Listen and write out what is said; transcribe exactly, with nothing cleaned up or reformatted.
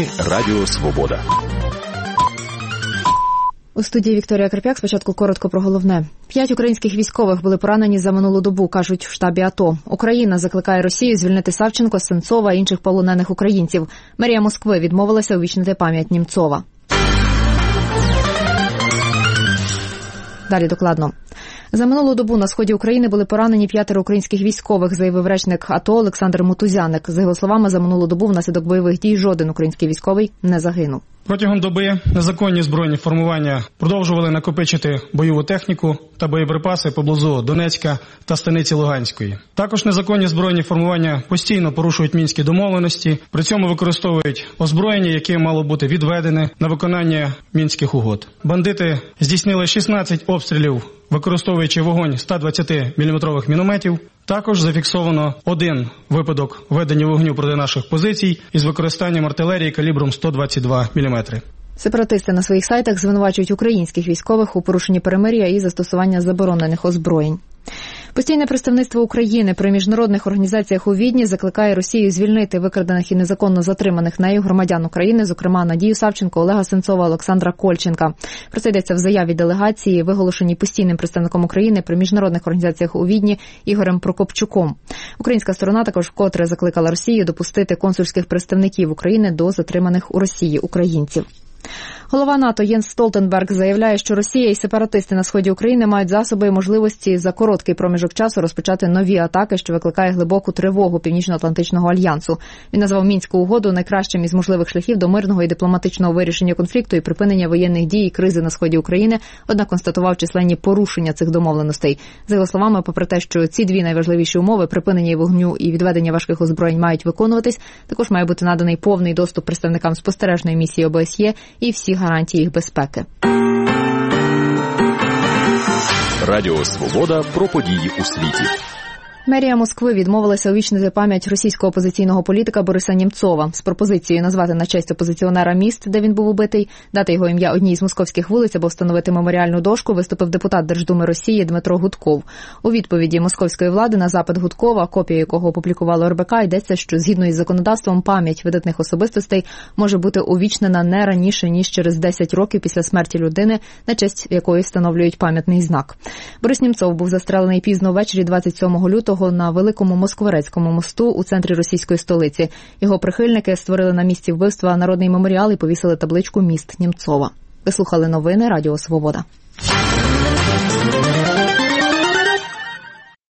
Новини Радіо Свобода. У студії Вікторія Карп'як. Спочатку коротко про головне. П'ять українських військових були поранені за минулу добу, кажуть в штабі АТО. Україна закликає Росію звільнити Савченко, Сенцова і інших полонених українців. Мерія Москви відмовилася увічнити пам'ять Німцова. Далі докладно. За минулу добу на сході України були поранені п'ятеро українських військових, заявив речник АТО Олександр Мутузяник. За його словами, за минулу добу внаслідок бойових дій жоден український військовий не загинув. Протягом доби незаконні збройні формування продовжували накопичити бойову техніку та боєприпаси поблизу Донецька та станиці Луганської. Також незаконні збройні формування постійно порушують мінські домовленості, при цьому використовують озброєння, яке мало бути відведене на виконання мінських угод. Бандити здійснили шістнадцять обстрілів, використовуючи вогонь ста двадцяти міліметрових мінометів. Також зафіксовано один випадок ведення вогню проти наших позицій із використанням артилерії калібром сто двадцять два міліметри. Сепаратисти на своїх сайтах звинувачують українських військових у порушенні перемир'я і застосування заборонених озброєнь. Постійне представництво України при міжнародних організаціях у Відні закликає Росію звільнити викрадених і незаконно затриманих нею громадян України, зокрема Надію Савченко, Олега Сенцова, Олександра Кольченка. Про це йдеться в заяві делегації, виголошеній постійним представником України при міжнародних організаціях у Відні Ігорем Прокопчуком. Українська сторона також вкотре закликала Росію допустити консульських представників України до затриманих у Росії українців. Голова НАТО Єнс Столтенберг заявляє, що Росія і сепаратисти на сході України мають засоби і можливості за короткий проміжок часу розпочати нові атаки, що викликає глибоку тривогу Північно-Атлантичного альянсу. Він назвав Мінську угоду найкращим із можливих шляхів до мирного і дипломатичного вирішення конфлікту і припинення воєнних дій і кризи на сході України, однак констатував численні порушення цих домовленостей. За його словами, попри те, що ці дві найважливіші умови – припинення вогню і відведення важких озброєнь мають виконуватись, також має бути наданий повний доступ представникам спостережної місії ОБСЄ і всі гарантії їх безпеки. Радіо Свобода про події у світі. Мерія Москви відмовилася увічнити пам'ять російського опозиційного політика Бориса Німцова з пропозицією назвати на честь опозиціонера міст, де він був убитий, дати його ім'я одній з московських вулиць або встановити меморіальну дошку, виступив депутат Держдуми Росії Дмитро Гудков. У відповіді московської влади на запит Гудкова, копія якого опублікувало РБК, йдеться, що згідно із законодавством пам'ять видатних особистостей може бути увічнена не раніше, ніж через десять років після смерті людини, на честь якої встановлюють пам'ятний знак. Борис Німцов був застрелений пізно ввечері двадцять сьомого лютого на Великому Москворецькому мосту у центрі російської столиці. Його прихильники створили на місці вбивства народний меморіал і повісили табличку «Міст Німцова». Ви слухали новини Радіо Свобода.